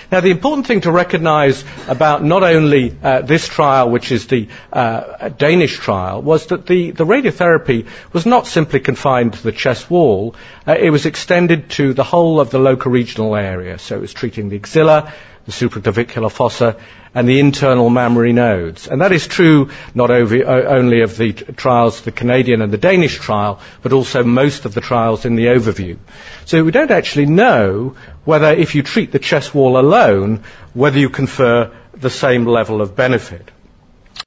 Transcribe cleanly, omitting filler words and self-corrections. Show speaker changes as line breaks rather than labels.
Now, the important thing to recognise about not only this trial, which is the Danish trial, was that the radiotherapy was not simply confined to the chest wall. It was extended to the whole of the locoregional area. So it was treating the axilla, the supraclavicular fossa, and the internal mammary nodes. And that is true not only of the trials, the Canadian and the Danish trial, but also most of the trials in the overview. So we don't actually know whether if you treat the chest wall alone, whether you confer the same level of benefit.